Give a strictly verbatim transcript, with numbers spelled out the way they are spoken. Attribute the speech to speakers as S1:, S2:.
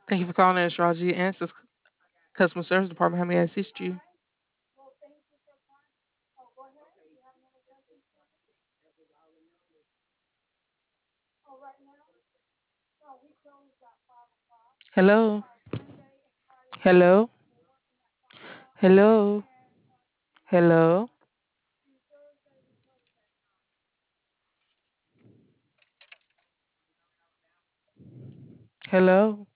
S1: Thank you for calling the Astrology Answers Customer Service Department. How may I assist you? Hello? Hello? Hello? Hello? Hello?